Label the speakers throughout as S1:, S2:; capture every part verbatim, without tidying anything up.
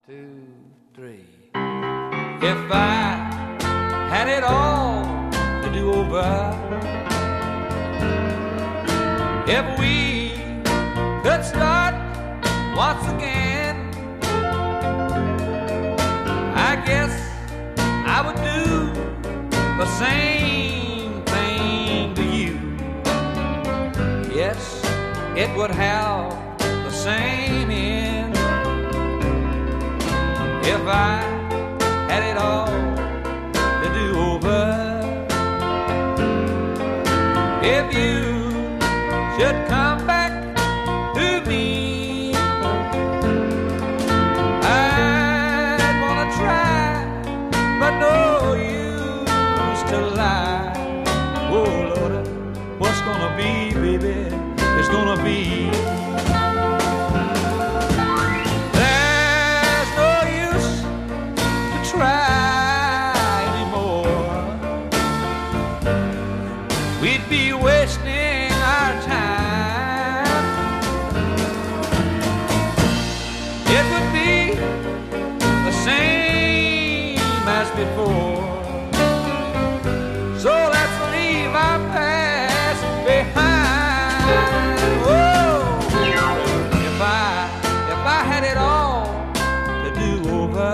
S1: two, three. If I had it all to do over, if we could start once again, I guess I would do the same thing to you. Yes, it would have the same end. If I had it all to do over, if you should come back to me, I'd wanna try, but no use to lie. Oh Lord, what's gonna be, baby? It's gonna be. We'd be wasting our time. It would be the same as before. So let's leave our past behind. Oh, if I, if I had it all to do over,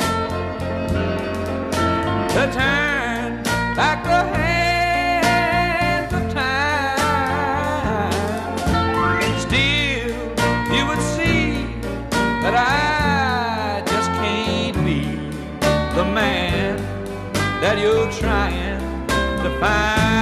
S1: to turn back the hand that I just can't be the man that you're trying to find.